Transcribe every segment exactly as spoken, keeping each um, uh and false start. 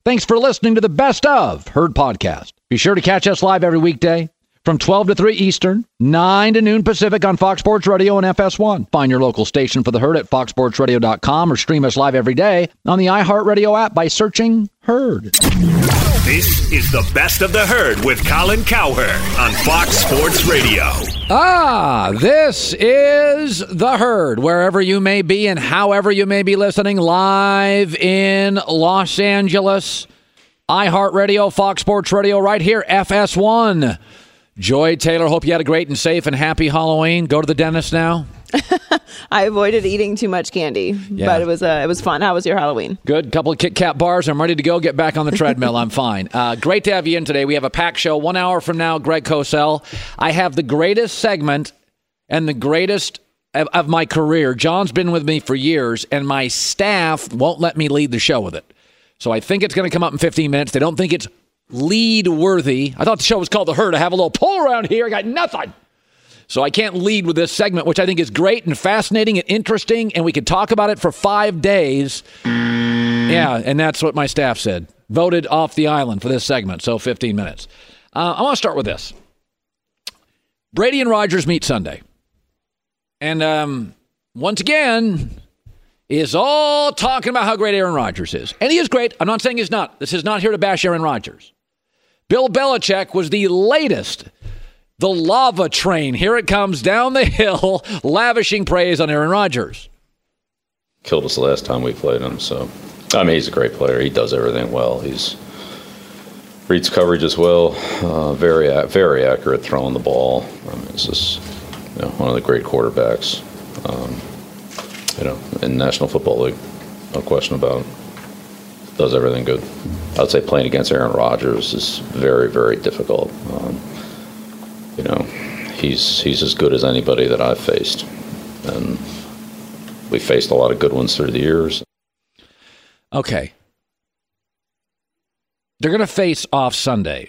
Thanks for listening to the Best of Herd podcast. Be sure to catch us live every weekday from twelve to three Eastern, nine to noon Pacific on Fox Sports Radio and F S one. Find your local station for the Herd at fox sports radio dot com or stream us live every day on the iHeartRadio app by searching Herd. This is the Best of the Herd with Colin Cowherd on Fox Sports Radio. Ah, this is the Herd, wherever you may be and however you may be listening, live in Los Angeles. iHeartRadio, Fox Sports Radio, right here, F S one. Joy Taylor, hope you had a great and safe and happy Halloween. Go to the dentist now. I avoided eating too much candy, yeah. but it was uh, it was fun. How was your Halloween? Good. Couple of Kit Kat bars. I'm ready to go. Get back on the treadmill. I'm fine. Uh, great to have you in today. We have a packed show. One hour from now, Greg Cosell. I have the greatest segment and the greatest of, of my career. John's been with me for years, and my staff won't let me lead the show with it. So I think it's going to come up in fifteen minutes. They don't think it's lead worthy. I thought the show was called The Herd. I have a little poll around here. I got nothing. So I can't lead with this segment, which I think is great and fascinating and interesting, and we could talk about it for five days. Yeah, and that's what my staff said. Voted off the island for this segment, so fifteen minutes. Uh, I want to start with this. Brady and Rodgers meet Sunday. And um, once again, is all talking about how great Aaron Rodgers is. And he is great. I'm not saying he's not. This is not here to bash Aaron Rodgers. Bill Belichick was the latest. The lava train, here it comes down the hill, lavishing praise on Aaron Rodgers. Killed us the last time we played him, so I mean he's a great player. He does everything well. He's reads coverage as well. Uh, very, very accurate throwing the ball. I mean, it's just you know, one of the great quarterbacks, um, you know, in the National Football League. No question about it. Does everything good. I would say playing against Aaron Rodgers is very, very difficult. Um, You know, he's he's as good as anybody that I've faced. And we faced a lot of good ones through the years. Okay. They're going to face off Sunday.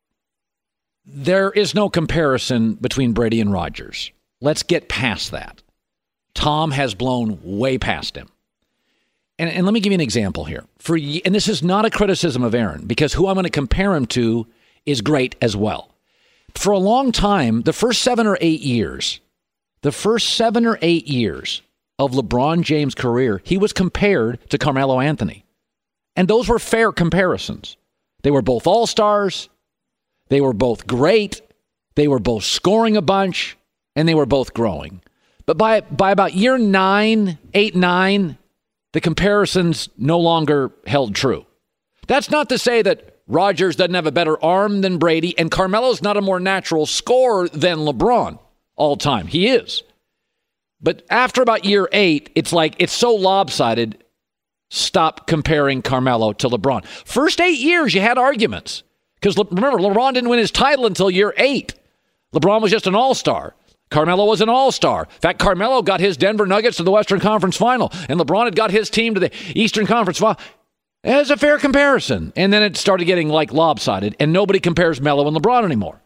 There is no comparison between Brady and Rodgers. Let's get past that. Tom has blown way past him. And, and let me give you an example here. For And this is not a criticism of Aaron, because who I'm going to compare him to is great as well. For a long time, the first seven or eight years, the first seven or eight years of LeBron James' career, he was compared to Carmelo Anthony. And those were fair comparisons. They were both all-stars. They were both great. They were both scoring a bunch. And they were both growing. But by, by about year nine, eight, nine, the comparisons no longer held true. That's not to say that Rodgers doesn't have a better arm than Brady, and Carmelo's not a more natural scorer than LeBron all time. He is. But after about year eight, it's like it's so lopsided, stop comparing Carmelo to LeBron. First eight years, you had arguments. Because Le- remember, LeBron didn't win his title until year eight. LeBron was just an all-star. Carmelo was an all-star. In fact, Carmelo got his Denver Nuggets to the Western Conference Final, and LeBron had got his team to the Eastern Conference Final. It was a fair comparison. And then it started getting like lopsided, and nobody compares Melo and LeBron anymore.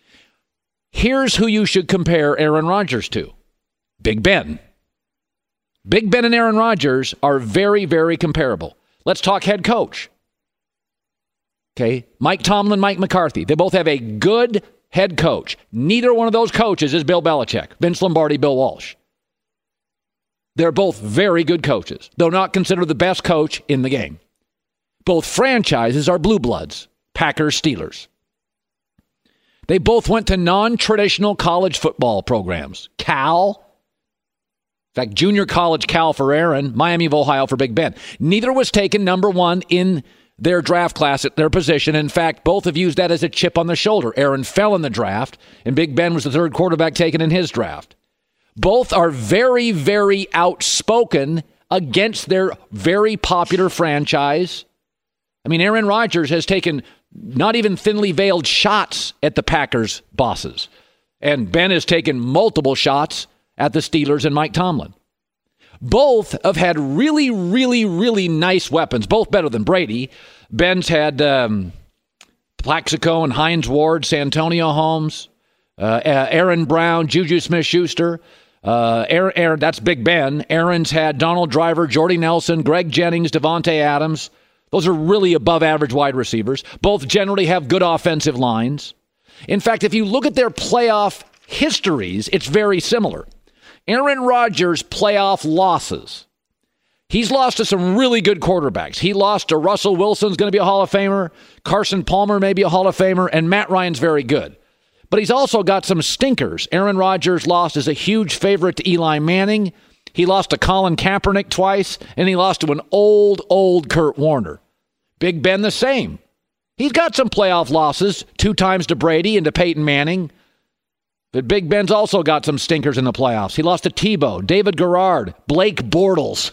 Here's who you should compare Aaron Rodgers to. Big Ben. Big Ben and Aaron Rodgers are very, very comparable. Let's talk head coach. Okay, Mike Tomlin, Mike McCarthy. They both have a good head coach. Neither one of those coaches is Bill Belichick. Vince Lombardi, Bill Walsh. They're both very good coaches, though not considered the best coach in the game. Both franchises are blue bloods, Packers, Steelers. They both went to non-traditional college football programs. Cal, in fact, junior college Cal for Aaron, Miami of Ohio for Big Ben. Neither was taken number one in their draft class at their position. In fact, both have used that as a chip on the shoulder. Aaron fell in the draft, and Big Ben was the third quarterback taken in his draft. Both are very, very outspoken against their very popular franchise. I mean, Aaron Rodgers has taken not even thinly veiled shots at the Packers bosses. And Ben has taken multiple shots at the Steelers and Mike Tomlin. Both have had really, really, really nice weapons, both better than Brady. Ben's had um, Plaxico and Hines Ward, Santonio Holmes, uh, Aaron Brown, Juju Smith-Schuster. Uh, Aaron, Aaron, that's Big Ben. Aaron's had Donald Driver, Jordy Nelson, Greg Jennings, Devontae Adams, Those are really above average wide receivers. Both generally have good offensive lines. In fact, if you look at their playoff histories, it's very similar. Aaron Rodgers' playoff losses. He's lost to some really good quarterbacks. He lost to Russell Wilson's going to be a Hall of Famer. Carson Palmer may be a Hall of Famer. And Matt Ryan's very good. But he's also got some stinkers. Aaron Rodgers lost as a huge favorite to Eli Manning. He lost to Colin Kaepernick twice. And he lost to an old, old Kurt Warner. Big Ben the same. He's got some playoff losses. Two times to Brady and to Peyton Manning. But Big Ben's also got some stinkers in the playoffs. He lost to Tebow, David Garrard, Blake Bortles.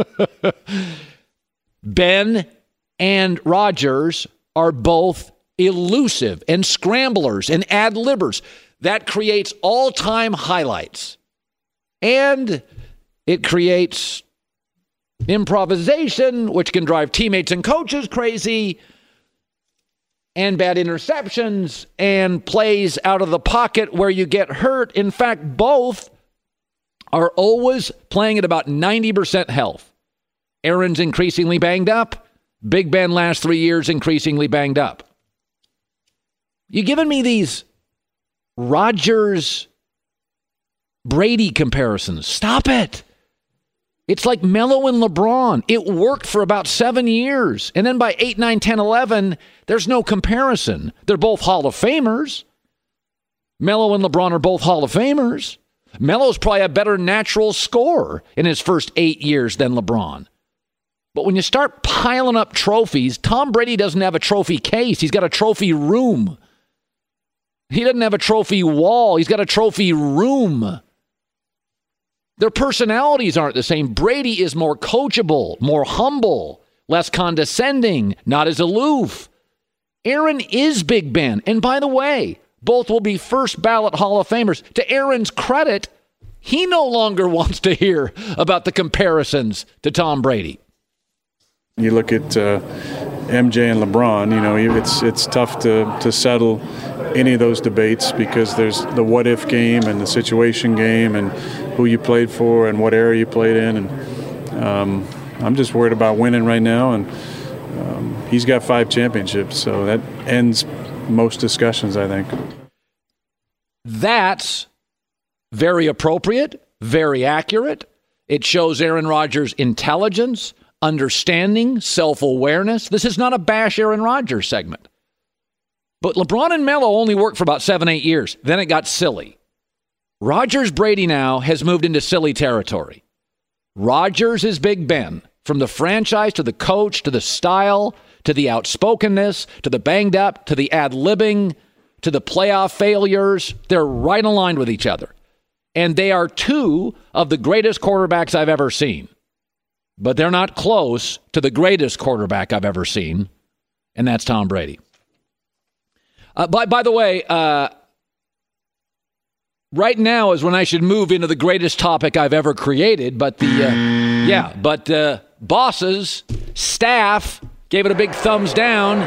Ben and Rodgers are both elusive and scramblers and ad-libbers. That creates all-time highlights. And it creates improvisation, which can drive teammates and coaches crazy, and bad interceptions, and plays out of the pocket where you get hurt. In fact, both are always playing at about ninety percent health. Aaron's increasingly banged up. Big Ben last three years increasingly banged up. You giving me these Rodgers Brady comparisons? Stop it. It's like Melo and LeBron. It worked for about seven years. And then by eight, nine, ten, eleven, there's no comparison. They're both Hall of Famers. Melo and LeBron are both Hall of Famers. Melo's probably a better natural scorer in his first eight years than LeBron. But when you start piling up trophies, Tom Brady doesn't have a trophy case. He's got a trophy room. He doesn't have a trophy wall. He's got a trophy room. Their personalities aren't the same. Brady is more coachable, more humble, less condescending, not as aloof. Aaron is Big Ben. And by the way, both will be first ballot Hall of Famers. To Aaron's credit, he no longer wants to hear about the comparisons to Tom Brady. You look at uh, M J and LeBron, you know, it's it's tough to, to settle any of those debates because there's the what-if game and the situation game and who you played for and what era you played in. And um, I'm just worried about winning right now. And um, he's got five championships, so that ends most discussions, I think. That's very appropriate, very accurate. It shows Aaron Rodgers' intelligence, understanding, self-awareness. This is not a bash Aaron Rodgers segment. But LeBron and Melo only worked for about seven, eight years. Then it got silly. Rodgers Brady now has moved into silly territory. Rodgers is Big Ben. From the franchise to the coach to the style to the outspokenness to the banged up to the ad-libbing to the playoff failures, they're right aligned with each other. And they are two of the greatest quarterbacks I've ever seen. But they're not close to the greatest quarterback I've ever seen, and that's Tom Brady. Uh, by, by the way, uh, right now is when I should move into the greatest topic I've ever created, but the, uh, yeah, but uh, bosses, staff, gave it a big thumbs down.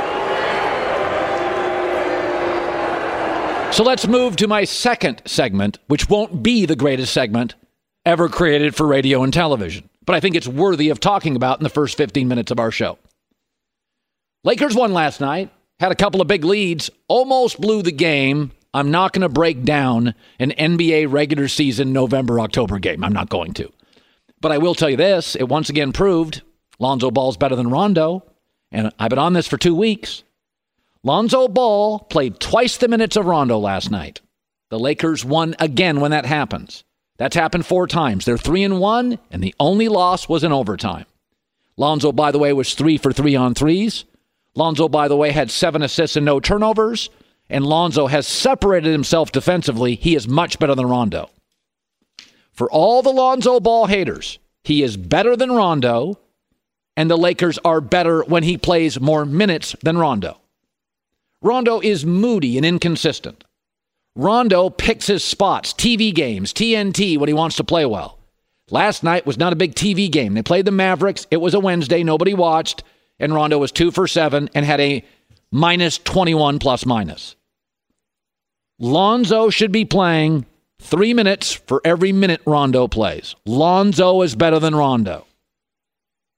So let's move to my second segment, which won't be the greatest segment ever created for radio and television. But I think it's worthy of talking about in the first fifteen minutes of our show. Lakers won last night, had a couple of big leads, almost blew the game. I'm not going to break down an N B A regular season November-October game. I'm not going to. But I will tell you this. It once again proved Lonzo Ball's better than Rondo. And I've been on this for two weeks. Lonzo Ball played twice the minutes of Rondo last night. The Lakers won again when that happens. That's happened four times. They're three and one, and the only loss was in overtime. Lonzo, by the way, was three for three on threes. Lonzo, by the way, had seven assists and no turnovers. And Lonzo has separated himself defensively. He is much better than Rondo. For all the Lonzo Ball haters, he is better than Rondo, and the Lakers are better when he plays more minutes than Rondo. Rondo is moody and inconsistent. Rondo picks his spots, T V games, T N T, when he wants to play well. Last night was not a big T V game. They played the Mavericks. It was a Wednesday. Nobody watched. And Rondo was two for seven and had a minus twenty-one plus minus. Lonzo should be playing three minutes for every minute Rondo plays. Lonzo is better than Rondo.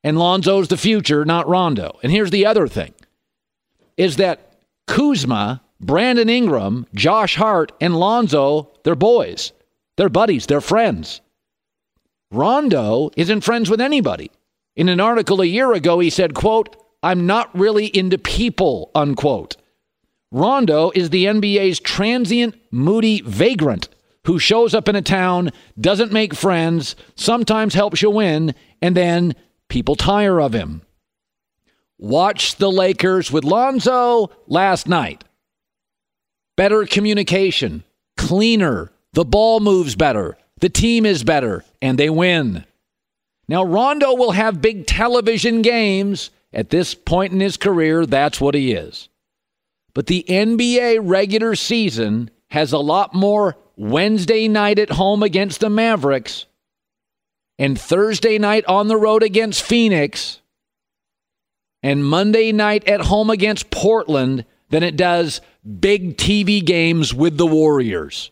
And Lonzo's the future, not Rondo. And here's the other thing, is that Kuzma, Brandon Ingram, Josh Hart, and Lonzo, they're boys. They're buddies. They're friends. Rondo isn't friends with anybody. In an article a year ago, he said, quote, I'm not really into people, unquote. Rondo is the N B A's transient, moody vagrant who shows up in a town, doesn't make friends, sometimes helps you win, and then people tire of him. Watch the Lakers with Lonzo last night. Better communication, cleaner, the ball moves better, the team is better, and they win. Now, Rondo will have big television games. At this point in his career, that's what he is. But the N B A regular season has a lot more Wednesday night at home against the Mavericks and Thursday night on the road against Phoenix and Monday night at home against Portland than it does big T V games with the Warriors.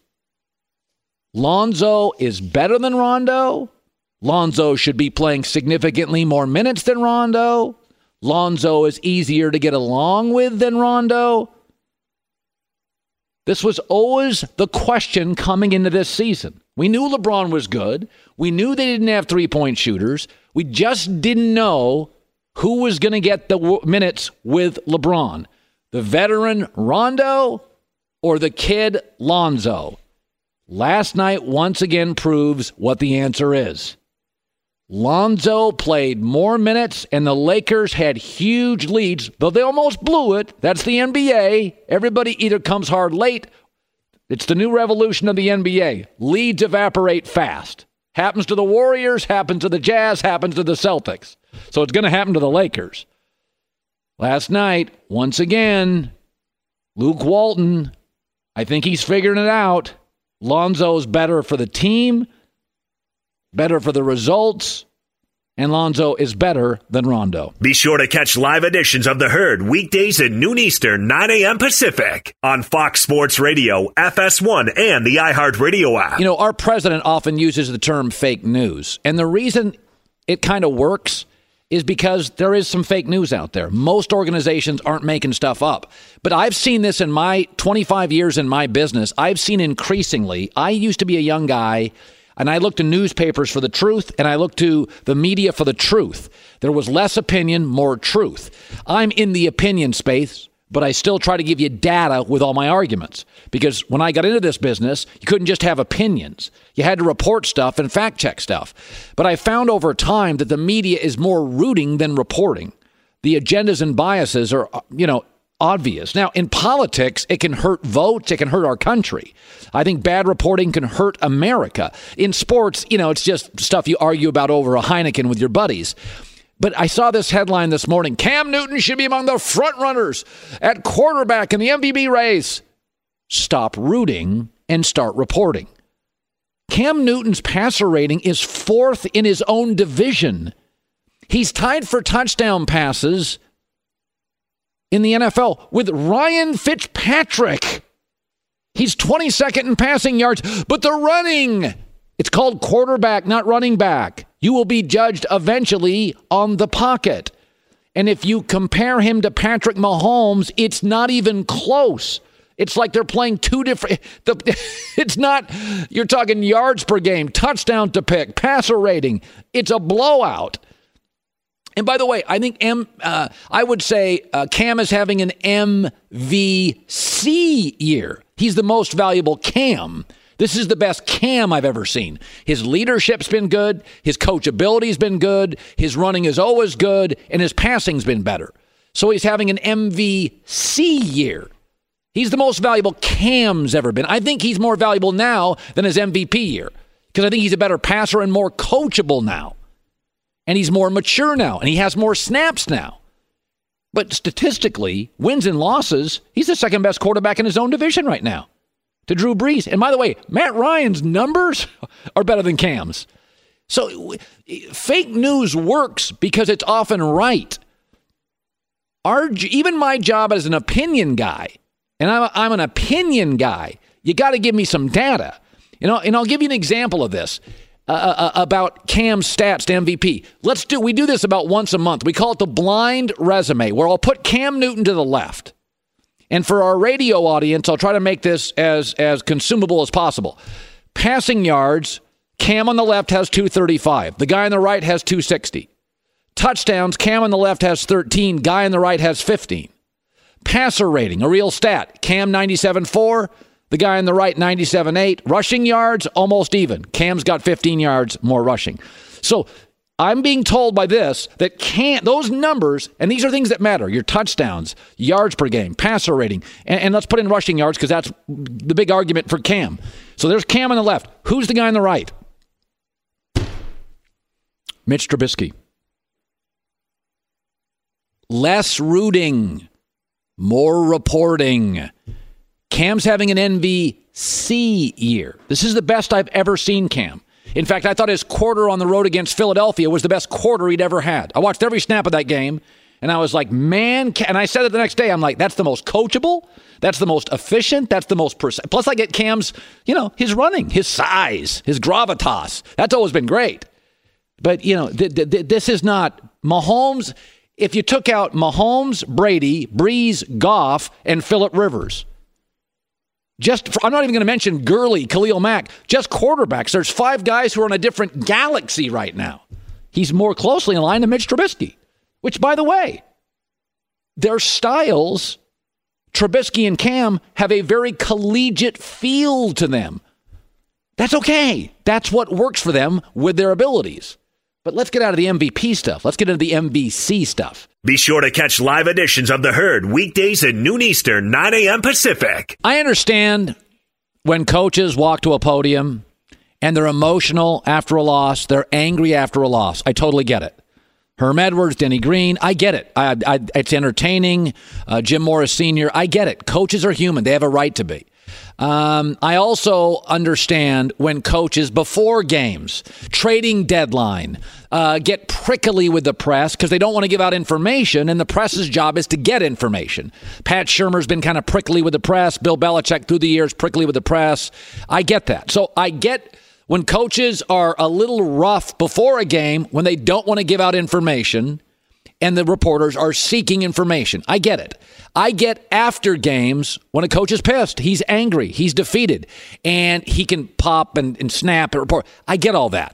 Lonzo is better than Rondo. Lonzo should be playing significantly more minutes than Rondo. Lonzo is easier to get along with than Rondo. This was always the question coming into this season. We knew LeBron was good. We knew they didn't have three-point shooters. We just didn't know who was going to get the w- minutes with LeBron. The veteran Rondo or the kid Lonzo? Last night once again proves what the answer is. Lonzo played more minutes, and the Lakers had huge leads, though they almost blew it. That's the N B A. Everybody either comes hard late. It's the new revolution of the N B A. Leads evaporate fast. Happens to the Warriors, happens to the Jazz, happens to the Celtics. So it's going to happen to the Lakers. Last night, once again, Luke Walton, I think he's figuring it out. Lonzo's better for the team, better for the results, and Lonzo is better than Rondo. Be sure to catch live editions of The Herd weekdays at noon Eastern, nine a.m. Pacific on Fox Sports Radio, F S one, and the iHeartRadio app. You know, our president often uses the term fake news, and the reason it kind of works is because there is some fake news out there. Most organizations aren't making stuff up. But I've seen this in my twenty-five years in my business. I've seen increasingly, I used to be a young guy, and I looked to newspapers for the truth, and I looked to the media for the truth. There was less opinion, more truth. I'm in the opinion space, but I still try to give you data with all my arguments. Because when I got into this business, you couldn't just have opinions. You had to report stuff and fact check stuff. But I found over time that the media is more rooting than reporting. The agendas and biases are, you know, obvious. Now, in politics, it can hurt votes. It can hurt our country. I think bad reporting can hurt America. In sports, you know, it's just stuff you argue about over a Heineken with your buddies. But I saw this headline this morning. Cam Newton should be among the front runners at quarterback in the M V P race. Stop rooting and start reporting. Cam Newton's passer rating is fourth in his own division. He's tied for touchdown passes in the N F L with Ryan Fitzpatrick. He's twenty-second in passing yards, but the running, it's called quarterback, not running back. You will be judged eventually on the pocket. And if you compare him to Patrick Mahomes, it's not even close. It's like they're playing two different, the, it's not, you're talking yards per game, touchdown to pick, passer rating. It's a blowout. And by the way, I think M, uh, I would say uh, Cam is having an M V C year. He's the most valuable Cam. This is the best Cam I've ever seen. His leadership's been good. His coachability's been good. His running is always good. And his passing's been better. So he's having an M V C year. He's the most valuable Cam's ever been. I think he's more valuable now than his M V P year because I think he's a better passer and more coachable now. And he's more mature now, and he has more snaps now. But statistically, wins and losses, he's the second best quarterback in his own division right now to Drew Brees. And by the way, Matt Ryan's numbers are better than Cam's. So fake news works because it's often right. Our, even my job as an opinion guy, and I'm, a, I'm an opinion guy, you got to give me some data. You know, and I'll give you an example of this. uh, about Cam's stats to M V P. Let's do, we do this about once a month. We call it the blind resume, where I'll put Cam Newton to the left. And for our radio audience, I'll try to make this as, as consumable as possible. Passing yards, Cam on the left has two thirty-five. The guy on the right has two sixty. Touchdowns, Cam on the left has thirteen. Guy on the right has fifteen. Passer rating, a real stat. Cam ninety-seven point four. The guy on the right ninety-seven point eight. Rushing yards, almost even. Cam's got fifteen yards more rushing. So I'm being told by this that Cam, those numbers, and these are things that matter, your touchdowns, yards per game, passer rating, and, and let's put in rushing yards because that's the big argument for Cam. So there's Cam on the left. Who's the guy on the right? Mitch Trubisky. Less rooting, more reporting. Cam's having an M V C year. This is the best I've ever seen Cam. In fact, I thought his quarter on the road against Philadelphia was the best quarter he'd ever had. I watched every snap of that game, and I was like, man, and I said it the next day, I'm like, that's the most coachable, that's the most efficient, that's the most precise. Plus I get Cam's, you know, his running, his size, his gravitas. That's always been great. But, you know, th- th- this is not Mahomes. If you took out Mahomes, Brady, Breeze, Goff, and Phillip Rivers, just for, I'm not even going to mention Gurley, Khalil Mack, just quarterbacks. There's five guys who are in a different galaxy right now. He's more closely in line to Mitch Trubisky, which, by the way, their styles, Trubisky and Cam, have a very collegiate feel to them. That's okay. That's what works for them with their abilities. But let's get out of the M V P stuff. Let's get into the M V C stuff. Be sure to catch live editions of The Herd weekdays at noon Eastern, nine a.m. Pacific. I understand when coaches walk to a podium and they're emotional after a loss, they're angry after a loss. I totally get it. Herm Edwards, Denny Green, I get it. I, I, it's entertaining. Uh, Jim Morris Senior, I get it. Coaches are human. They have a right to be. Um, I also understand when coaches before games, trading deadline, uh, get prickly with the press because they don't want to give out information, and the press's job is to get information. Pat Shurmur's been kind of prickly with the press. Bill Belichick through the years prickly with the press. I get that. So I get when coaches are a little rough before a game when they don't want to give out information and the reporters are seeking information. I get it. I get after games when a coach is pissed. He's angry. He's defeated. And he can pop and, and snap and report. I get all that.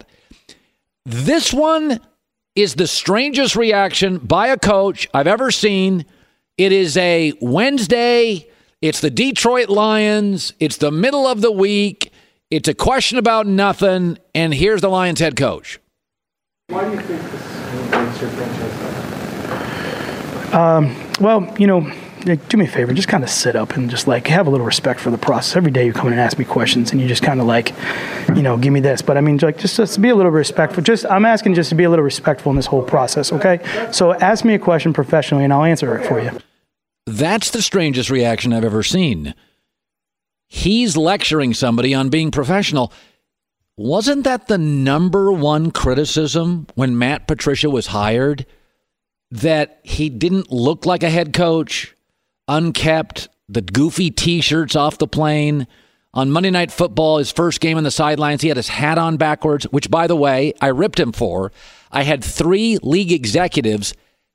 This one is the strangest reaction by a coach I've ever seen. It is a Wednesday. It's the Detroit Lions. It's the middle of the week. It's a question about nothing. And here's the Lions head coach. Why do you think this is your franchise? Um, well, you know, do me a favor, just kind of sit up and just like have a little respect for the process. Every day you come in and ask me questions and you just kind of like, you know, give me this. But I mean, like just, just be a little respectful. Just I'm asking just to be a little respectful in this whole process, okay? So ask me a question professionally and I'll answer it for you. That's the strangest reaction I've ever seen. He's lecturing somebody on being professional. Wasn't that the number one criticism when Matt Patricia was hired? That he didn't look like a head coach, unkept, the goofy T-shirts off the plane. On Monday Night Football, his first game on the sidelines, he had his hat on backwards, which, by the way, I ripped him for. I had three league executives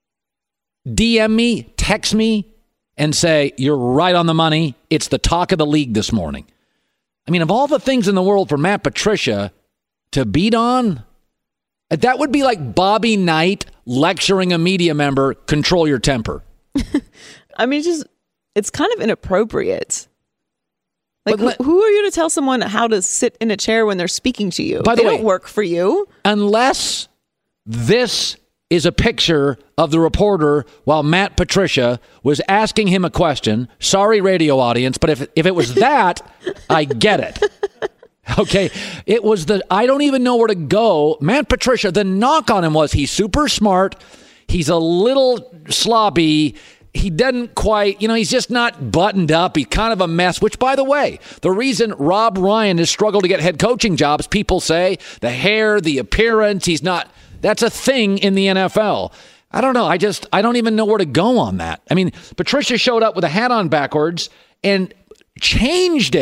D M me, text me, and say, you're right on the money. It's the talk of the league this morning. I mean, of all the things in the world for Matt Patricia to beat on, that would be like Bobby Knight lecturing a media member, control your temper. I mean, just it's kind of inappropriate. Like, let, who are you to tell someone how to sit in a chair when they're speaking to you? By the they way, don't work for you. Unless this is a picture of the reporter while Matt Patricia was asking him a question. Sorry, radio audience, but if if it was that, I get it. Okay, it was the, I don't even know where to go. Matt Patricia, the knock on him was he's super smart. He's a little sloppy. He doesn't quite, you know, he's just not buttoned up. He's kind of a mess, which, by the way, the reason Rob Ryan has struggled to get head coaching jobs, people say the hair, the appearance, he's not, that's a thing in the N F L. I don't know. I just, I don't even know where to go on that. I mean, Patricia showed up with a hat on backwards and changed it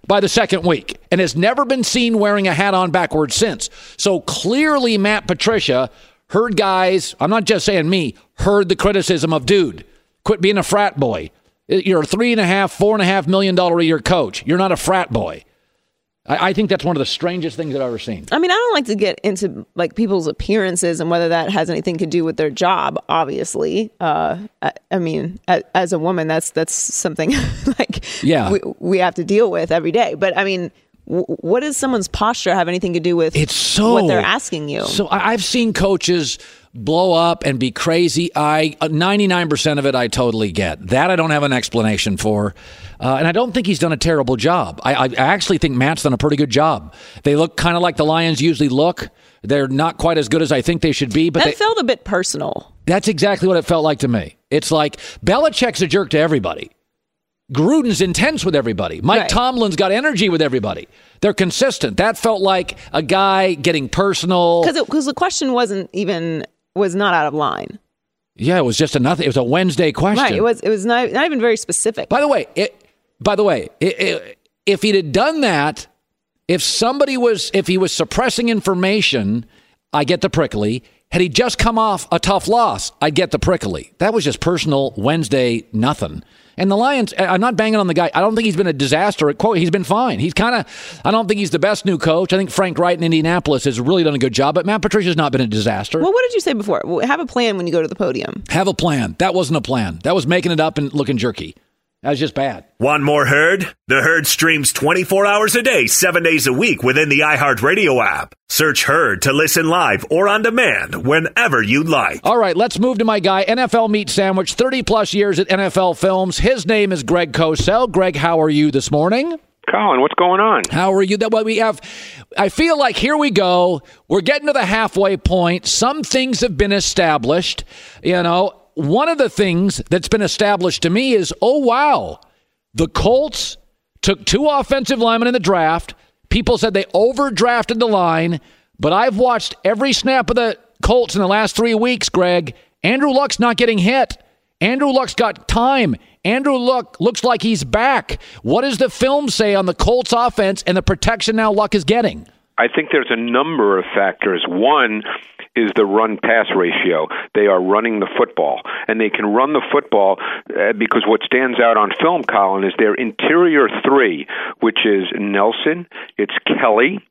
by the second week and has never been seen wearing a hat on backwards since. So clearly Matt Patricia heard guys, I'm not just saying me, heard the criticism of, dude, quit being a frat boy. You're a three and a half, four and a half million dollar a year coach. You're not a frat boy. I, I think that's one of the strangest things I've ever seen. I mean, I don't like to get into like people's appearances and whether that has anything to do with their job. Obviously, uh, I, I mean, as, as a woman, that's that's something like yeah. we, we have to deal with every day. But I mean, w- what does someone's posture have anything to do with it's so, what they're asking you? So I, I've seen coaches blow up and be crazy. I ninety-nine percent of it I totally get. That I don't have an explanation for. Uh, and I don't think he's done a terrible job. I, I actually think Matt's done a pretty good job. They look kind of like the Lions usually look. They're not quite as good as I think they should be. But that they, felt a bit personal. That's exactly what it felt like to me. It's like Belichick's a jerk to everybody. Gruden's intense with everybody. Mike right. Tomlin's got energy with everybody. They're consistent. That felt like a guy getting personal. Because the question wasn't even, was not out of line. Yeah, it was just a nothing. It was a Wednesday question. Right. It was, it was not, not even very specific. By the way, it, By the way, it, it, if he'd have done that, if somebody was, if he was suppressing information, I get the prickly. Had he just come off a tough loss, I'd get the prickly. That was just personal Wednesday nothing. And the Lions, I'm not banging on the guy. I don't think he's been a disaster. Quote, he's been fine. He's kind of, I don't think he's the best new coach. I think Frank Wright in Indianapolis has really done a good job, but Matt Patricia's not been a disaster. Well, what did you say before? Have a plan when you go to the podium. Have a plan. That wasn't a plan. That was making it up and looking jerky. That was just bad. Want more Herd? The Herd streams twenty-four hours a day, seven days a week within the iHeartRadio app. Search Herd to listen live or on demand whenever you like. All right, let's move to my guy, N F L Meat Sandwich, thirty-plus years at N F L Films. His name is Greg Cosell. Greg, how are you this morning? Colin, what's going on? How are you? That what we have. I feel like here we go. We're getting to the halfway point. Some things have been established, you know. One of the things that's been established to me is, oh, wow, the Colts took two offensive linemen in the draft. People said they overdrafted the line, but I've watched every snap of the Colts in the last three weeks, Greg. Andrew Luck's not getting hit. Andrew Luck's got time. Andrew Luck looks like he's back. What does the film say on the Colts offense and the protection now Luck is getting? I think there's a number of factors. One is the run-pass ratio. They are running the football, and they can run the football uh, because what stands out on film, Colin, is their interior three, which is Nelson, it's Kelly,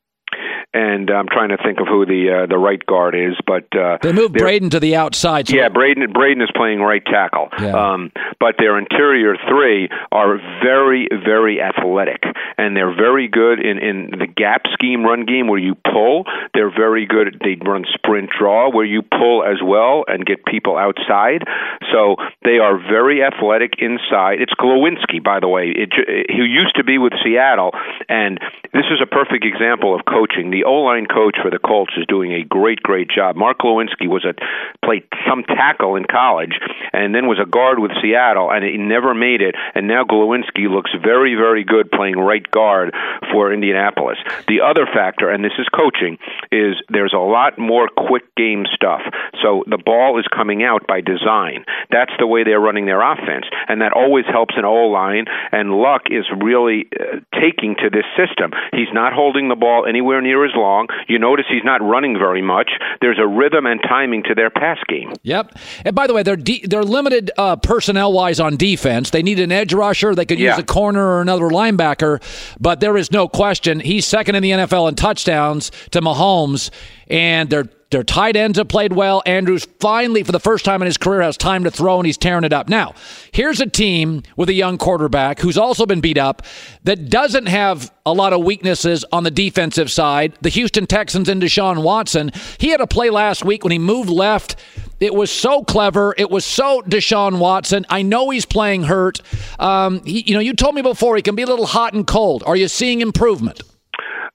and I'm trying to think of who the uh, the right guard is, but uh, they moved Braden to the outside. So yeah, Braden Braden is playing right tackle. Yeah. Um, but their interior three are very, very athletic, and they're very good in, in the gap scheme, run game where you pull. They're very good. They run sprint draw where you pull as well and get people outside. So they are very athletic inside. It's Glowinski, by the way, it, who used to be with Seattle, and this is a perfect example of coaching. The O-line coach for the Colts is doing a great, great job. Mark Glowinski was a played some tackle in college and then was a guard with Seattle, and he never made it. And now Glowinski looks very, very good playing right guard for Indianapolis. The other factor, and this is coaching, is there's a lot more quick game stuff. So the ball is coming out by design. That's the way they're running their offense, and that always helps an O-line, and Luck is really uh, taking to this system. He's not holding the ball anywhere near as long. You notice he's not running very much. There's a rhythm and timing to their pass game. Yep. And by the way, they're de- they're limited uh, personnel-wise on defense. They need an edge rusher. They could use yeah. a corner or another linebacker, but there is no question he's second in the N F L in touchdowns to Mahomes, and their their tight ends have played well. Andrews finally, for the first time in his career, has time to throw, and he's tearing it up. Now, here's a team with a young quarterback who's also been beat up that doesn't have a lot of weaknesses on the defensive side. The Houston Texans and Deshaun Watson. He had a play last week when he moved left. It was so clever. It was so Deshaun Watson. I know he's playing hurt. Um, he, you know, you told me before he can be a little hot and cold. Are you seeing improvement?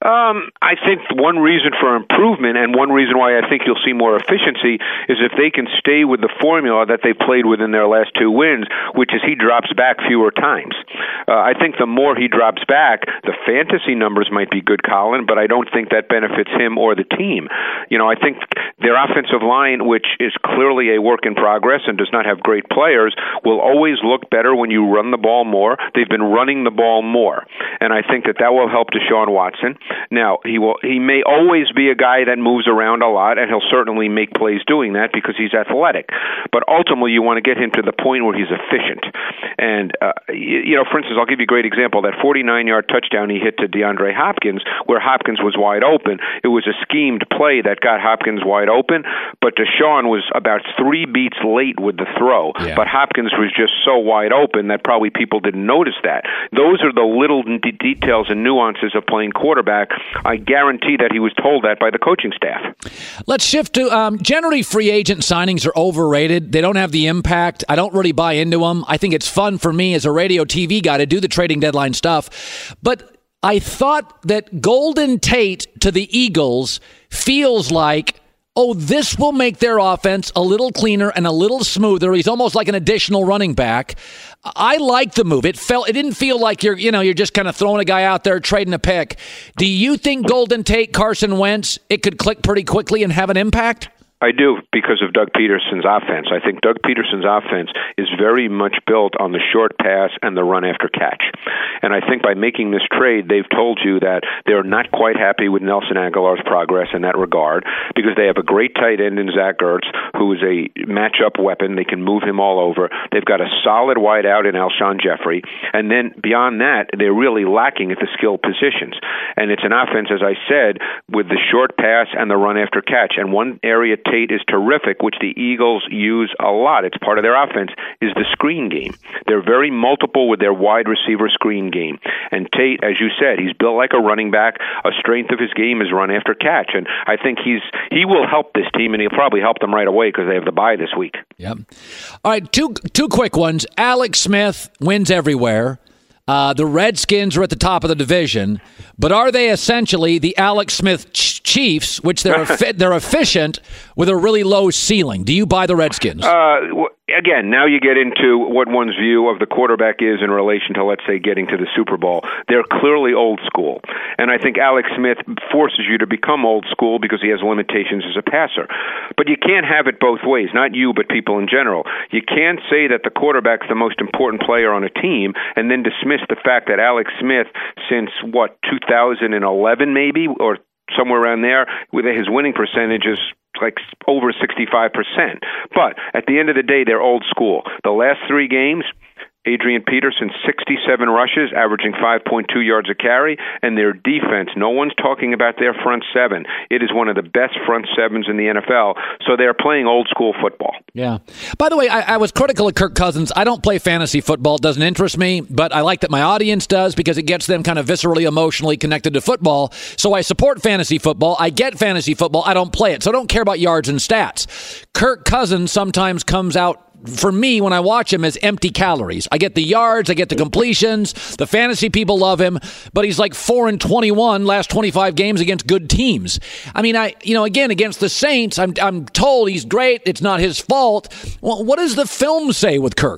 Um, I think one reason for improvement and one reason why I think you'll see more efficiency is if they can stay with the formula that they played with in their last two wins, which is he drops back fewer times. Uh, I think the more he drops back, the fantasy numbers might be good, Colin, but I don't think that benefits him or the team. You know, I think their offensive line, which is clearly a work in progress and does not have great players, will always look better when you run the ball more. They've been running the ball more, and I think that that will help Deshaun Watson. Now, he will. He may always be a guy that moves around a lot, and he'll certainly make plays doing that because he's athletic. But ultimately, you want to get him to the point where he's efficient. And, uh, you, you know, for instance, I'll give you a great example. That forty-nine-yard touchdown he hit to DeAndre Hopkins, where Hopkins was wide open, it was a schemed play that got Hopkins wide open, but Deshaun was about three beats late with the throw. Yeah. But Hopkins was just so wide open that probably people didn't notice that. Those are the little d- details and nuances of playing quarterback. I guarantee that he was told that by the coaching staff. Let's shift to um, generally free agent signings are overrated. They don't have the impact. I don't really buy into them. I think it's fun for me as a radio T V guy to do the trading deadline stuff. But I thought that Golden Tate to the Eagles feels like, oh, this will make their offense a little cleaner and a little smoother. He's almost like an additional running back. I like the move. It felt, it didn't feel like you're, you know, you're just kind of throwing a guy out there trading a pick. Do you think Golden Tate, Carson Wentz, it could click pretty quickly and have an impact? I do, because of Doug Peterson's offense. I think Doug Peterson's offense is very much built on the short pass and the run after catch. And I think by making this trade, they've told you that they're not quite happy with Nelson Aguilar's progress in that regard, because they have a great tight end in Zach Ertz, who is a matchup weapon. They can move him all over. They've got a solid wideout in Alshon Jeffrey. And then beyond that, they're really lacking at the skill positions. And it's an offense, as I said, with the short pass and the run after catch. And one area Tate is terrific, which the Eagles use a lot. It's part of their offense, is the screen game. They're very multiple with their wide receiver screen game. And Tate, as you said, he's built like a running back. A strength of his game is run after catch. And I think he's he will help this team, and he'll probably help them right away because they have the bye this week. Yep. All right, two two quick ones. Alex Smith wins everywhere. Uh, the Redskins are at the top of the division, but are they essentially the Alex Smith ch- Chiefs, which they're efi- they're efficient with a really low ceiling? Do you buy the Redskins? Uh, w- again, now you get into what one's view of the quarterback is in relation to, let's say, getting to the Super Bowl. They're clearly old school, and I think Alex Smith forces you to become old school because he has limitations as a passer. But you can't have it both ways, not you, but people in general. You can't say that the quarterback's the most important player on a team and then dismiss the fact that Alex Smith, since, what, two thousand eleven maybe, or somewhere around there, with his winning percentage is like over sixty-five percent. But at the end of the day, they're old school. The last three games, Adrian Peterson, sixty-seven rushes, averaging five point two yards a carry, and their defense, no one's talking about their front seven. It is one of the best front sevens in the N F L, so they're playing old school football. Yeah. By the way, I, I was critical of Kirk Cousins. I don't play fantasy football. It doesn't interest me, but I like that my audience does because it gets them kind of viscerally, emotionally connected to football. So I support fantasy football. I get fantasy football. I don't play it, so I don't care about yards and stats. Kirk Cousins sometimes comes out, for me, when I watch him, as empty calories. I get the yards, I get the completions, the fantasy people love him, but he's like four and twenty-one last twenty-five games against good teams. I mean, I you know, again, against the Saints, I'm I'm told he's great, it's not his fault. Well, what does the film say with Kirk?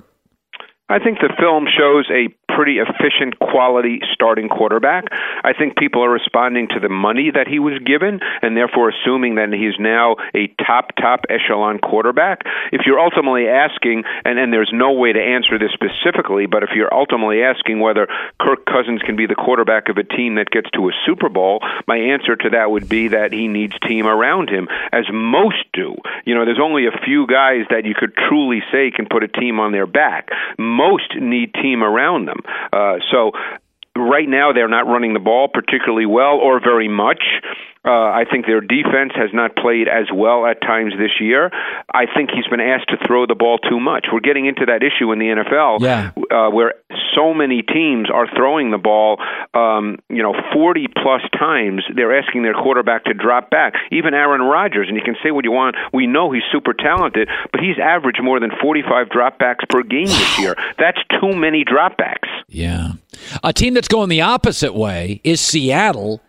I think the film shows a pretty efficient, quality starting quarterback. I think people are responding to the money that he was given and therefore assuming that he's now a top, top echelon quarterback. If you're ultimately asking, and, and there's no way to answer this specifically, but if you're ultimately asking whether Kirk Cousins can be the quarterback of a team that gets to a Super Bowl, my answer to that would be that he needs team around him, as most do. You know, there's only a few guys that you could truly say can put a team on their back. Most need team around them. Uh, so right now they're not running the ball particularly well or very much. Uh, I think their defense has not played as well at times this year. I think he's been asked to throw the ball too much. We're getting into that issue in the N F L yeah. uh, where so many teams are throwing the ball, um, you know, forty plus times. They're asking their quarterback to drop back. Even Aaron Rodgers, and you can say what you want, we know he's super talented, but he's averaged more than forty-five dropbacks per game this year. That's too many dropbacks. Yeah. A team that's going the opposite way is Seattle.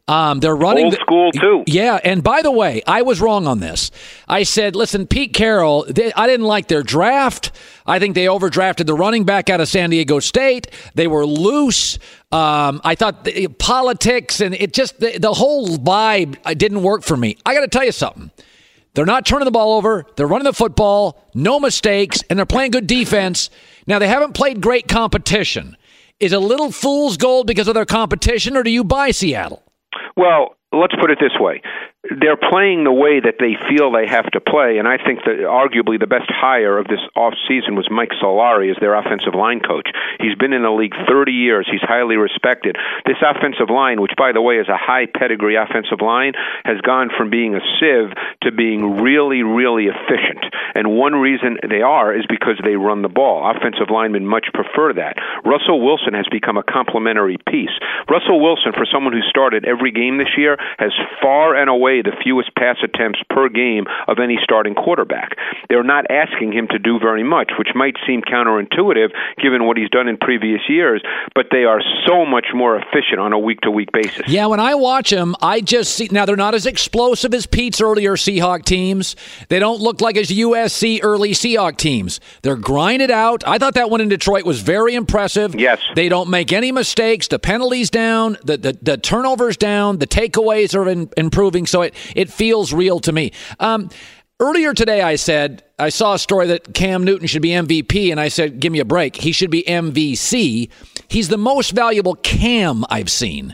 Um, they're running old the, school too. Yeah, and by the way, I was wrong on this. I said, listen, Pete Carroll, they, I didn't like their draft. I think they overdrafted the running back out of San Diego State. They were loose. Um, I thought the, politics and it just the, the whole vibe didn't work for me. I got to tell you something. They're not turning the ball over. They're running the football, no mistakes, and they're playing good defense. Now, they haven't played great competition. Is a little fool's gold because of their competition, or do you buy Seattle? Well, let's put it this way. They're playing the way that they feel they have to play, and I think that arguably the best hire of this offseason was Mike Solari as their offensive line coach. He's been in the league thirty years. He's highly respected. This offensive line, which, by the way, is a high pedigree offensive line, has gone from being a sieve to being really, really efficient. And one reason they are is because they run the ball. Offensive linemen much prefer that. Russell Wilson has become a complementary piece. Russell Wilson, for someone who started every game this year, has far and away the fewest pass attempts per game of any starting quarterback. They're not asking him to do very much, which might seem counterintuitive given what he's done in previous years, but they are so much more efficient on a week-to-week basis. Yeah, when I watch them, I just see, now they're not as explosive as Pete's earlier Seahawk teams. They don't look like as U S C early Seahawk teams. They're grinded out. I thought that one in Detroit was very impressive. Yes. They don't make any mistakes. The penalties down, the, the, the turnovers down, the takeaways are in, improving. So it, it feels real to me. Um, earlier today, I said, I saw a story that Cam Newton should be M V P, and I said, give me a break. He should be M V C. He's the most valuable Cam I've seen.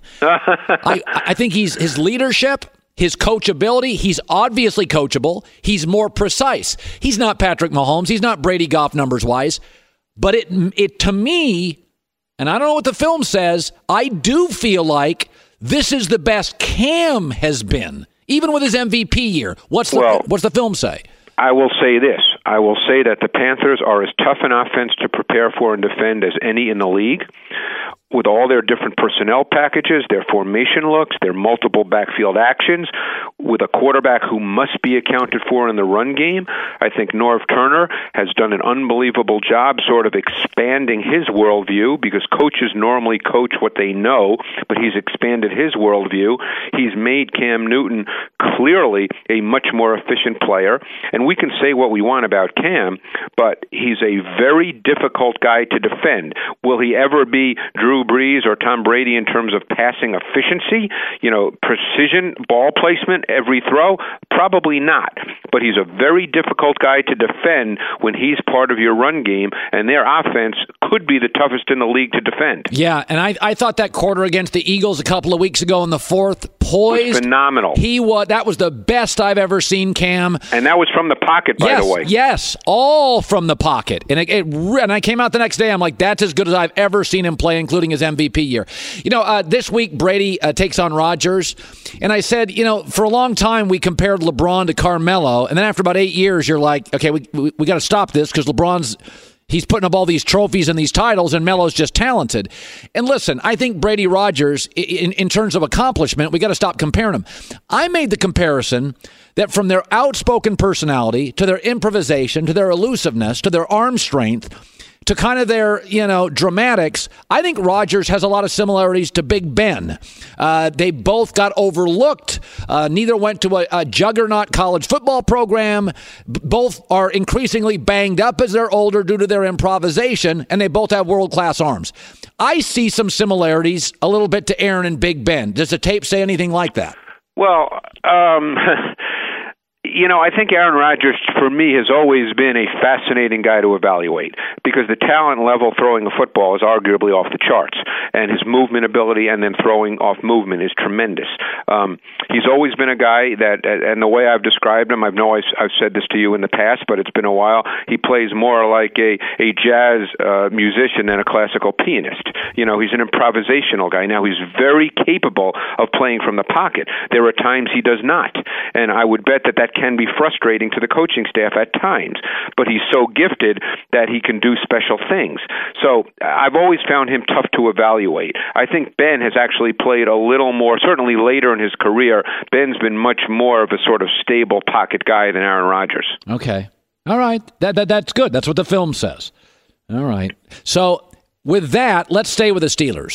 I, I think he's his leadership, his coachability, he's obviously coachable. He's more precise. He's not Patrick Mahomes. He's not Brady Goff numbers-wise. But it, it to me, and I don't know what the film says, I do feel like this is the best Cam has been, even with his M V P year. What's the, well, what's the film say? I will say this. I will say that the Panthers are as tough an offense to prepare for and defend as any in the league. With all their different personnel packages, their formation looks, their multiple backfield actions, with a quarterback who must be accounted for in the run game, I think Norv Turner has done an unbelievable job sort of expanding his worldview, because coaches normally coach what they know, but he's expanded his worldview. He's made Cam Newton clearly a much more efficient player, and we can say what we want about Cam, but he's a very difficult guy to defend. Will he ever be Drew Brees or Tom Brady in terms of passing efficiency, you know, precision, ball placement, every throw? Probably not. But he's a very difficult guy to defend when he's part of your run game, and their offense could be the toughest in the league to defend. Yeah, and I, I thought that quarter against the Eagles a couple of weeks ago in the fourth, poised. Phenomenal. He was, that was the best I've ever seen Cam. And that was from the pocket, by yes, the way. Yes, all from the pocket. And, it, it, and I came out the next day, I'm like, that's as good as I've ever seen him play, including his M V P year. You know, uh, this week Brady uh, takes on Rodgers, and I said, you know, for a long time we compared LeBron to Carmelo, and then after about eight years you're like, okay, we we, we got to stop this because LeBron's he's putting up all these trophies and these titles, and Melo's just talented. And listen, I think Brady Rodgers, in, in terms of accomplishment, we got to stop comparing them. I made the comparison that from their outspoken personality to their improvisation to their elusiveness to their arm strength to kind of their, you know, dramatics, I think Rodgers has a lot of similarities to Big Ben. Uh, they both got overlooked. Uh, neither went to a, a juggernaut college football program. B- both are increasingly banged up as they're older due to their improvisation, and they both have world-class arms. I see some similarities a little bit to Aaron and Big Ben. Does the tape say anything like that? Well, um... You know, I think Aaron Rodgers, for me, has always been a fascinating guy to evaluate, because the talent level throwing a football is arguably off the charts, and his movement ability and then throwing off movement is tremendous. Um, he's always been a guy that, and the way I've described him, I know I've, I've said this to you in the past, but it's been a while, he plays more like a, a jazz uh, musician than a classical pianist. You know, he's an improvisational guy. Now, he's very capable of playing from the pocket. There are times he does not, and I would bet that that can be frustrating to the coaching staff at times, but he's so gifted that he can do special things. So I've always found him tough to evaluate. I think Ben has actually played a little more, certainly later in his career, Ben's been much more of a sort of stable pocket guy than Aaron Rodgers. Okay. All right. That, that That's good. That's what the film says. All right. So with that, let's stay with the Steelers.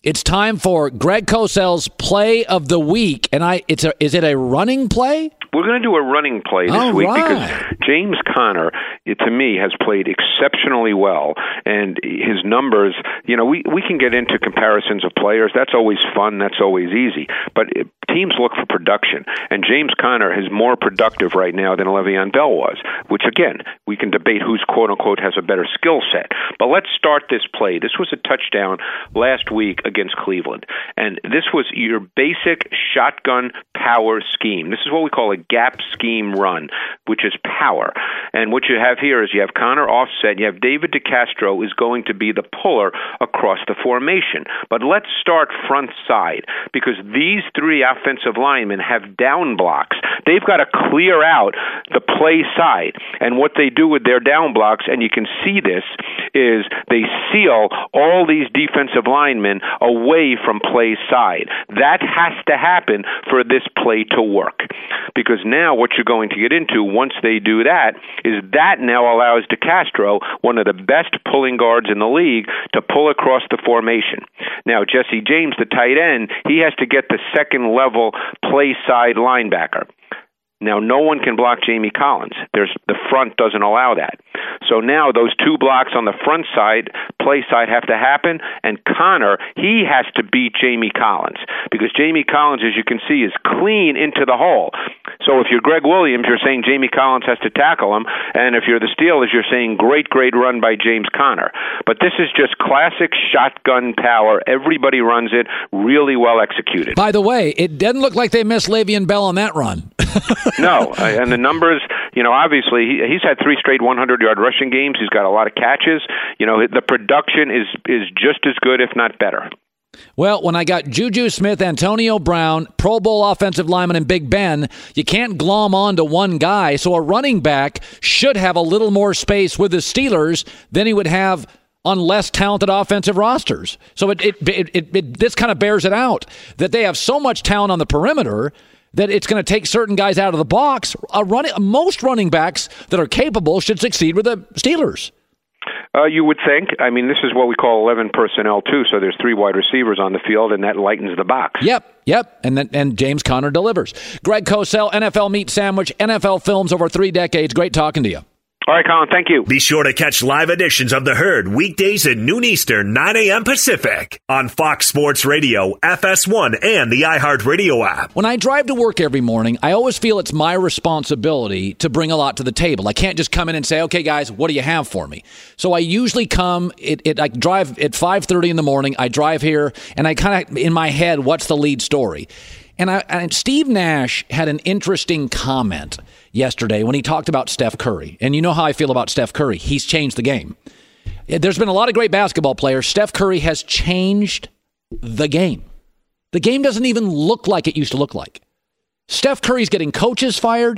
It's time for Greg Cosell's play of the week, and I. It's a. Is it a running play? We're going to do a running play this All week right. because James Conner, it, to me, has played exceptionally well, and his numbers. You know, we we can get into comparisons of players. That's always fun. That's always easy. But it, teams look for production, and James Conner is more productive right now than Le'Veon Bell was. Which again, we can debate who's quote unquote has a better skill set. But let's start this play. This was a touchdown last week against Cleveland, and this was your basic shotgun power scheme. This is what we call a gap scheme run, which is power. And what you have here is you have Conner offset, you have David DeCastro is going to be the puller across the formation. But let's start front side, because these three offensive linemen have down blocks. They've got to clear out the play side. And what they do with their down blocks, and you can see this, is they seal all these defensive linemen away from play side. That has to happen for this play to work. Because now what you're going to get into once they do that is that now allows DeCastro, one of the best pulling guards in the league, to pull across the formation. Now, Jesse James, the tight end, he has to get the second level play side linebacker. Now, no one can block Jamie Collins. There's the front doesn't allow that. So now those two blocks on the front side, play side, have to happen, and Conner, he has to beat Jamie Collins, because Jamie Collins, as you can see, is clean into the hole. So if you're Greg Williams, you're saying Jamie Collins has to tackle him, and if you're the Steelers, you're saying great, great run by James Conner. But this is just classic shotgun power. Everybody runs it, really well executed. By the way, it doesn't look like they missed Le'Veon Bell on that run. No, and the numbers, you know, obviously he, he's had three straight hundred-yard rushing games. He's got a lot of catches. You know, the production is is just as good, if not better. Well, when I got Juju Smith, Antonio Brown, Pro Bowl offensive lineman, and Big Ben, you can't glom on to one guy. So a running back should have a little more space with the Steelers than he would have on less talented offensive rosters. So it, it, it, it, it this kind of bears it out, that they have so much talent on the perimeter that it's going to take certain guys out of the box. A running, most running backs that are capable should succeed with the Steelers. Uh, you would think. I mean, this is what we call eleven personnel, too, so there's three wide receivers on the field, and that lightens the box. Yep, yep, and then, and James Conner delivers. Greg Cosell, N F L Meat Sandwich, N F L Films over three decades. Great talking to you. All right, Colin, thank you. Be sure to catch live editions of The Herd weekdays at noon Eastern, nine a.m. Pacific on Fox Sports Radio, F S one, and the iHeartRadio app. When I drive to work every morning, I always feel it's my responsibility to bring a lot to the table. I can't just come in and say, okay, guys, what do you have for me? So I usually come, it, it, I drive at five thirty in the morning, I drive here, and I kind of, in my head, what's the lead story? And, I, and Steve Nash had an interesting comment yesterday when he talked about Steph Curry. And you know how I feel about Steph Curry. He's changed the game. There's been a lot of great basketball players. Steph Curry has changed the game. The game doesn't even look like it used to look like. Steph Curry's getting coaches fired,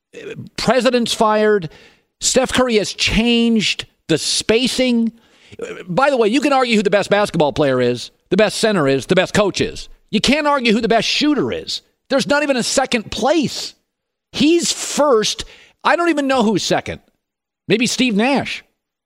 presidents fired. Steph Curry has changed the spacing. By the way, you can argue who the best basketball player is, the best center is, the best coach is. You can't argue who the best shooter is. There's not even a second place. He's first. I don't even know who's second. Maybe Steve Nash.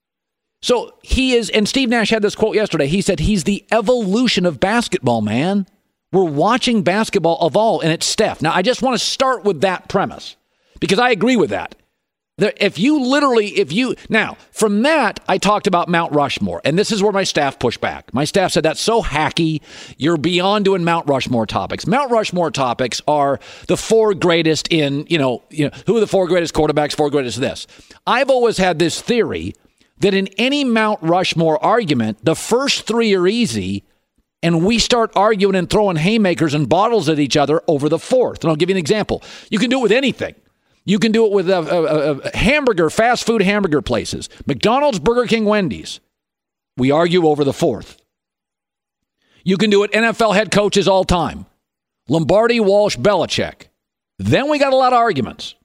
So he is, and Steve Nash had this quote yesterday. He said, he's the evolution of basketball, man. We're watching basketball evolve, and it's Steph. Now, I just want to start with that premise, because I agree with that. If you literally, if you, now, from that, I talked about Mount Rushmore, and this is where my staff pushed back. My staff said, that's so hacky, you're beyond doing Mount Rushmore topics. Mount Rushmore topics are the four greatest in, you know, you know, who are the four greatest quarterbacks, four greatest this. I've always had this theory that in any Mount Rushmore argument, the first three are easy, and we start arguing and throwing haymakers and bottles at each other over the fourth. And I'll give you an example. You can do it with anything. You can do it with a, a, a hamburger, fast food hamburger places. McDonald's, Burger King, Wendy's. We argue over the fourth. You can do it N F L head coaches all time. Lombardi, Walsh, Belichick. Then we got a lot of arguments.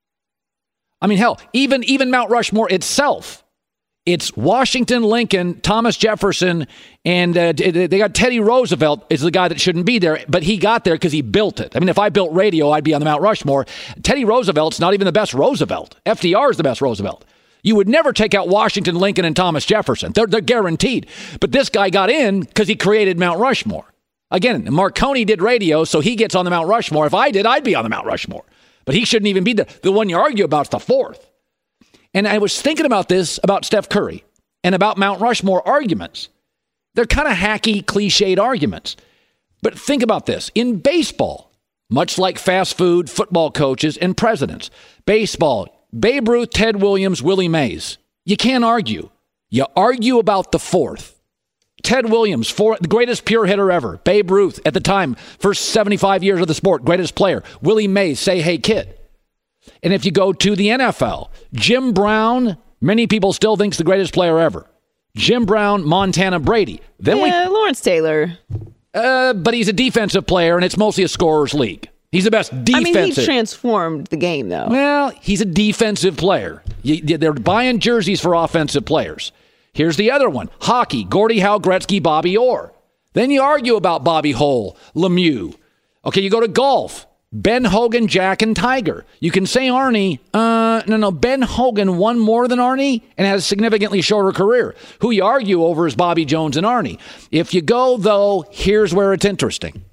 I mean, hell, even, even Mount Rushmore itself. It's Washington, Lincoln, Thomas Jefferson, and uh, they got Teddy Roosevelt is the guy that shouldn't be there, but he got there because he built it. I mean, if I built radio, I'd be on the Mount Rushmore. Teddy Roosevelt's not even the best Roosevelt. F D R is the best Roosevelt. You would never take out Washington, Lincoln, and Thomas Jefferson. They're, they're guaranteed. But this guy got in because he created Mount Rushmore. Again, Marconi did radio, so he gets on the Mount Rushmore. If I did, I'd be on the Mount Rushmore. But he shouldn't even be the, the one you argue about is the fourth. And I was thinking about this, about Steph Curry, and about Mount Rushmore arguments. They're kind of hacky, cliched arguments. But think about this. In baseball, much like fast food, football coaches, and presidents, baseball, Babe Ruth, Ted Williams, Willie Mays. You can't argue. You argue about the fourth. Ted Williams, four, the greatest pure hitter ever. Babe Ruth, at the time, first seventy-five years of the sport, greatest player. Willie Mays, say, hey, kid. And if you go to the N F L, Jim Brown, many people still think the greatest player ever. Jim Brown, Montana Brady. Then yeah, we, Lawrence Taylor. Uh, but he's a defensive player, and it's mostly a scorer's league. He's the best defensive. I mean, he transformed the game, though. Well, he's a defensive player. You, they're buying jerseys for offensive players. Here's the other one. Hockey, Gordie Howe, Gretzky, Bobby Orr. Then you argue about Bobby Hull, Lemieux. Okay, you go to golf. Ben Hogan, Jack, and Tiger. You can say Arnie. Uh, no, no. Ben Hogan won more than Arnie and has a significantly shorter career. Who you argue over is Bobby Jones and Arnie. If you go, though, here's where it's interesting.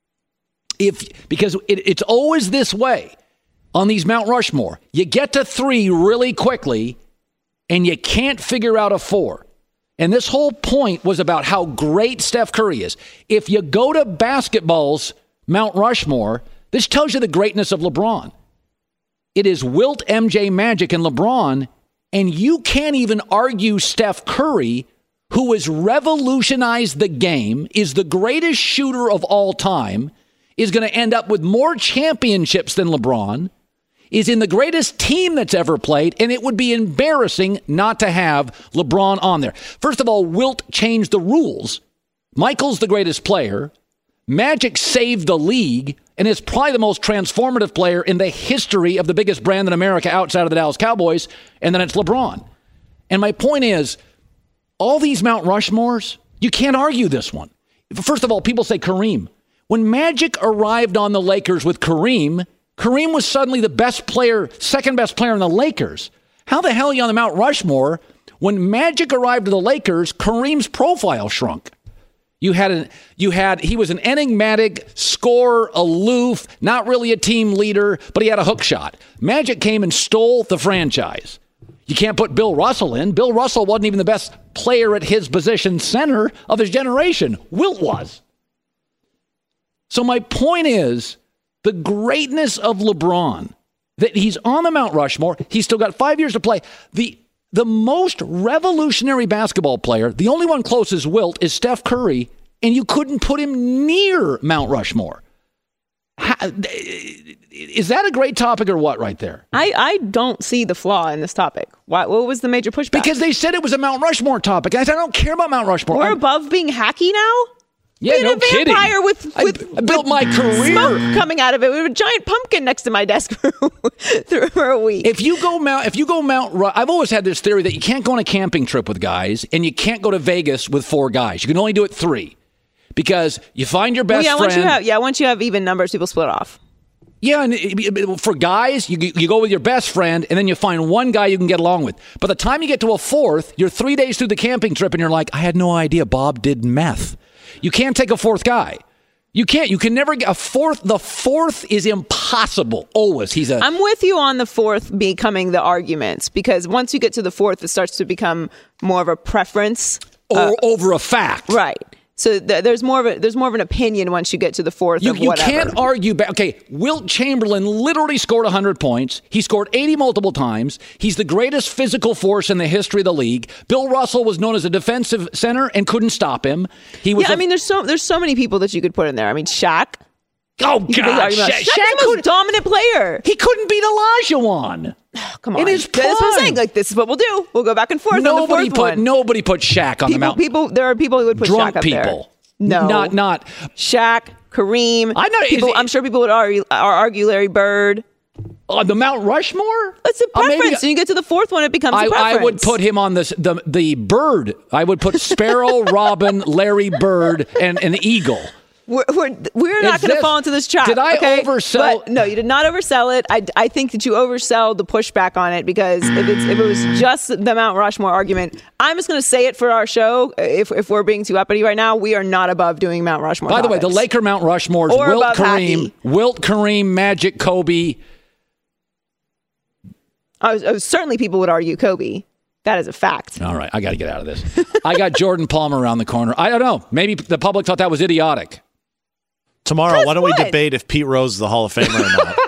If because it, it's always this way on these Mount Rushmore. You get to three really quickly, and you can't figure out a four. And this whole point was about how great Steph Curry is. If you go to basketball's Mount Rushmore, this tells you the greatness of LeBron. It is Wilt, M J, Magic, and LeBron, and you can't even argue Steph Curry, who has revolutionized the game, is the greatest shooter of all time, is going to end up with more championships than LeBron, is in the greatest team that's ever played, and it would be embarrassing not to have LeBron on there. First of all, Wilt changed the rules. Michael's the greatest player. Magic saved the league and is probably the most transformative player in the history of the biggest brand in America outside of the Dallas Cowboys, and then it's LeBron. And my point is, all these Mount Rushmores, you can't argue this one. First of all, people say Kareem. When Magic arrived on the Lakers with Kareem, Kareem was suddenly the best player, second best player in the Lakers. How the hell are you on the Mount Rushmore? When Magic arrived to the Lakers, Kareem's profile shrunk. You had an, you had, he was an enigmatic scorer, aloof, not really a team leader, but he had a hook shot. Magic came and stole the franchise. You can't put Bill Russell in. Bill Russell wasn't even the best player at his position, center of his generation. Wilt was. So my point is the greatness of LeBron, that he's on the Mount Rushmore. He's still got five years to play. The The most revolutionary basketball player, the only one close as Wilt, is Steph Curry, and you couldn't put him near Mount Rushmore. How, is that a great topic or what right there? I, I don't see the flaw in this topic. Why, what was the major pushback? Because they said it was a Mount Rushmore topic. I said, I don't care about Mount Rushmore. We're I'm, above being hacky now? Yeah, being no a vampire kidding. With, with, I, I built with my career. Smoke coming out of it with a giant pumpkin next to my desk for, for a week. If you go Mount, if you go Mount, I've always had this theory that you can't go on a camping trip with guys, and you can't go to Vegas with four guys. You can only do it three, because you find your best well, yeah, friend. Once you have, yeah, once you have even numbers, people split off. Yeah, and for guys, you you go with your best friend, and then you find one guy you can get along with. By the time you get to a fourth, you're three days through the camping trip, and you're like, I had no idea Bob did meth. You can't take a fourth guy. You can't. You can never get a fourth. The fourth is impossible. Always. He's a. I'm with you on the fourth becoming the arguments, because once you get to the fourth, it starts to become more of a preference. Or uh, over a fact. Right. So th- there's more of a there's more of an opinion once you get to the fourth. You, of you whatever. can't argue back. Okay, Wilt Chamberlain literally scored one hundred points. He scored eighty multiple times. He's the greatest physical force in the history of the league. Bill Russell was known as a defensive center and couldn't stop him. He was. Yeah, a, I mean, there's so there's so many people that you could put in there. I mean, Shaq. Oh You God, Shaq, Shaq, Shaq is the most dominant player. He couldn't beat Olajuwon. Come on, in his that's what I'm prime. saying. Like, this is what we'll do. We'll go back and forth. Nobody on the fourth put one. nobody put Shaq on people, the mountain. People, there are people who would put Drunk Shaq up people. there. No, not not Shaq, Kareem. I'm not. People, it, I'm sure people would argue, argue Larry Bird. On the Mount Rushmore? It's a Uh, maybe- preference. When you get to the fourth one, it becomes I, a preference. I would put him on this, the the bird. I would put Sparrow, Robin, Larry Bird, and an eagle. We're, we're, we're not going to fall into this trap. Did I okay? oversell? But, no, you did not oversell it. I, I think that you oversell the pushback on it because if it's if it was just the Mount Rushmore argument, I'm just going to say it for our show. If if we're being too uppity right now, we are not above doing Mount Rushmore. By topics. the way, the Laker Mount Rushmores: or Wilt, above Kareem, happy. Wilt, Kareem, Magic, Kobe. I was, I was, certainly, people would argue Kobe. That is a fact. All right, I got to get out of this. I got Jordan Palmer around the corner. I don't know. Maybe the public thought that was idiotic. Tomorrow, why don't what? we debate if Pete Rose is the Hall of Famer or not?